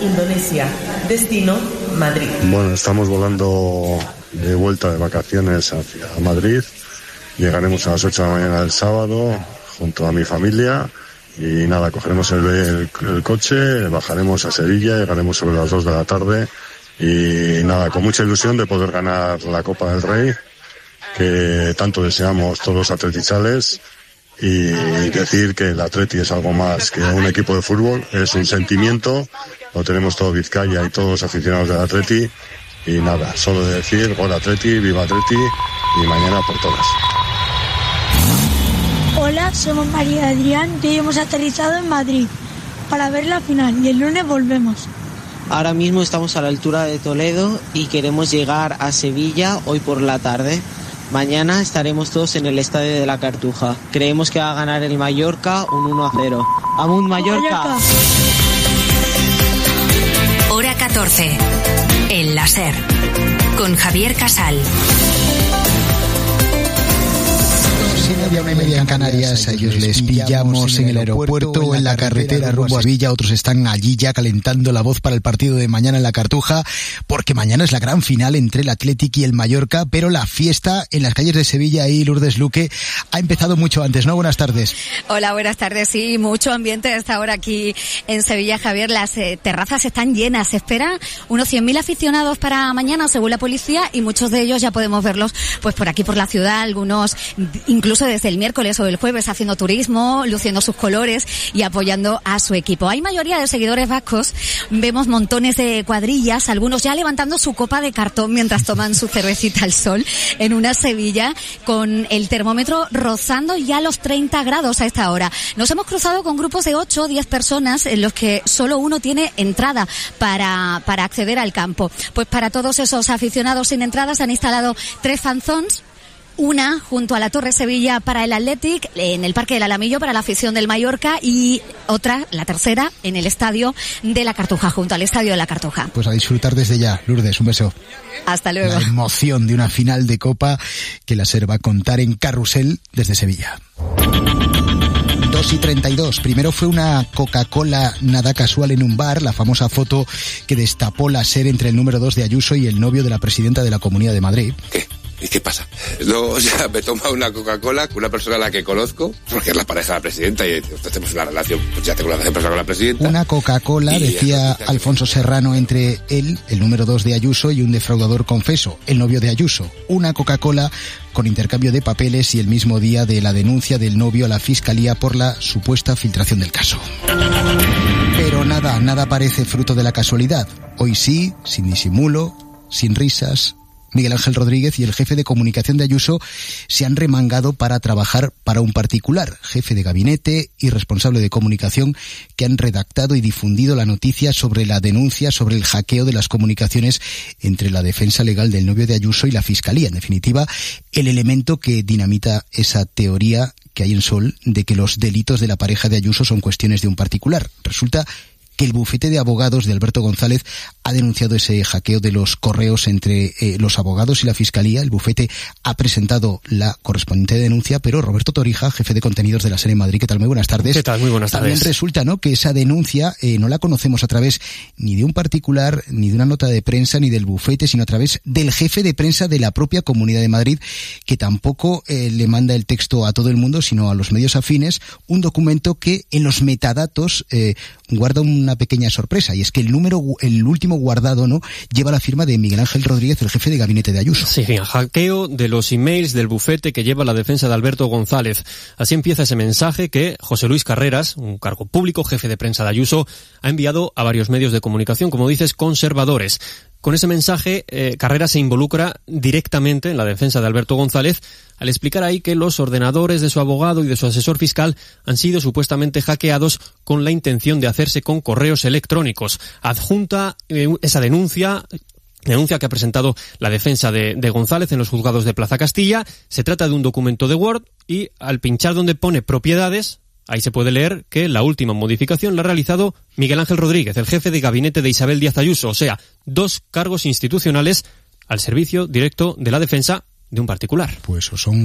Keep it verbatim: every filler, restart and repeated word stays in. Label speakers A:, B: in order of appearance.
A: Indonesia. Destino, Madrid.
B: Bueno, estamos volando de vuelta de vacaciones hacia Madrid. Llegaremos a las ocho de la mañana del sábado junto a mi familia y nada, cogeremos el, el, el coche, bajaremos a Sevilla, llegaremos sobre las dos de la tarde y nada, con mucha ilusión de poder ganar la Copa del Rey, que tanto deseamos todos los atletichales, y decir que el Atleti es algo más que un equipo de fútbol, es un sentimiento, lo tenemos todo Vizcaya y todos los aficionados del Atleti, y nada, solo decir gol Atleti, viva Atleti y mañana por todas.
C: Hola, somos María Adrián y hoy hemos aterrizado en Madrid para ver la final y el lunes volvemos.
D: Ahora mismo estamos a la altura de Toledo y queremos llegar a Sevilla hoy por la tarde. Mañana estaremos todos en el Estadio de la Cartuja. Creemos que va a ganar el Mallorca un uno a cero. ¡Amunt Mallorca! Mallorca.
E: Hora catorce. El Láser. Con Javier Casal.
F: Media, una y media en Canarias, a ellos les pillamos en el aeropuerto, en la carretera rumbo a Sevilla, otros están allí ya calentando la voz para el partido de mañana en la Cartuja, porque mañana es la gran final entre el Athletic y el Mallorca, pero la fiesta en las calles de Sevilla y Lourdes Luque ha empezado mucho antes, ¿no? Buenas tardes.
G: Hola, buenas tardes, sí, mucho ambiente a esta hora aquí en Sevilla, Javier, las eh, terrazas están llenas, se esperan unos cien mil aficionados para mañana, según la policía, y muchos de ellos ya podemos verlos pues por aquí por la ciudad, algunos incluso desde el miércoles o el jueves haciendo turismo, luciendo sus colores y apoyando a su equipo. Hay mayoría de seguidores vascos, vemos montones de cuadrillas, algunos ya levantando su copa de cartón mientras toman su cervecita al sol en una Sevilla con el termómetro rozando ya los treinta grados a esta hora. Nos hemos cruzado con grupos de ocho o diez personas en los que solo uno tiene entrada para, para acceder al campo. Pues para todos esos aficionados sin entradas han instalado tres fanzones. Una junto a la Torre Sevilla para el Athletic, en el Parque del Alamillo para la afición del Mallorca y otra, la tercera, en el Estadio de la Cartuja, junto al Estadio de la Cartuja.
F: Pues a disfrutar desde ya, Lourdes, un beso.
G: Hasta luego.
F: La emoción de una final de Copa que la SER va a contar en Carrusel desde Sevilla. dos y treinta y dos. Primero fue una Coca-Cola nada casual en un bar, la famosa foto que destapó la SER entre el número dos de Ayuso y el novio de la presidenta de la Comunidad de Madrid.
H: ¿Qué? ¿Y qué pasa? Luego ya me toma una Coca-Cola con una persona a la que conozco, porque es la pareja de la presidenta y tenemos una relación, pues ya tengo una relación personal con la presidenta.
F: Una Coca-Cola, decía Alfonso Serrano, entre él, el número dos de Ayuso, y un defraudador confeso, el novio de Ayuso. Una Coca-Cola con intercambio de papeles y el mismo día de la denuncia del novio a la Fiscalía por la supuesta filtración del caso. Pero nada, nada parece fruto de la casualidad. Hoy sí, sin disimulo, sin risas, Miguel Ángel Rodríguez y el jefe de comunicación de Ayuso se han remangado para trabajar para un particular, jefe de gabinete y responsable de comunicación, que han redactado y difundido la noticia sobre la denuncia sobre el hackeo de las comunicaciones entre la defensa legal del novio de Ayuso y la Fiscalía. En definitiva, el elemento que dinamita esa teoría que hay en Sol de que los delitos de la pareja de Ayuso son cuestiones de un particular. Resulta que el bufete de abogados de Alberto González ha denunciado ese hackeo de los correos entre eh, los abogados y la Fiscalía. El bufete ha presentado la correspondiente denuncia, pero Roberto Torija, jefe de contenidos de la SER en Madrid, ¿qué tal? Muy buenas tardes.
I: ¿Qué tal? Muy buenas tardes.
F: También resulta, ¿no?, que esa denuncia eh, no la conocemos a través ni de un particular, ni de una nota de prensa, ni del bufete, sino a través del jefe de prensa de la propia Comunidad de Madrid, que tampoco eh, le manda el texto a todo el mundo, sino a los medios afines, un documento que en los metadatos eh, guarda una pequeña sorpresa, y es que el número, el último guardado, ¿no?, lleva la firma de Miguel Ángel Rodríguez, el jefe de gabinete de Ayuso.
I: Sí, hackeo de los emails del bufete que lleva la defensa de Alberto González. Así empieza ese mensaje que José Luis Carreras, un cargo público, jefe de prensa de Ayuso, ha enviado a varios medios de comunicación, como dices, conservadores. Con ese mensaje, eh, Carreras se involucra directamente en la defensa de Alberto González al explicar ahí que los ordenadores de su abogado y de su asesor fiscal han sido supuestamente hackeados con la intención de hacerse con correos electrónicos. Adjunta eh, esa denuncia... Denuncia que ha presentado la defensa de, de González en los juzgados de Plaza Castilla. Se trata de un documento de Word y al pinchar donde pone propiedades, ahí se puede leer que la última modificación la ha realizado Miguel Ángel Rodríguez, el jefe de gabinete de Isabel Díaz Ayuso. O sea, dos cargos institucionales al servicio directo de la defensa de un particular.
F: Pues son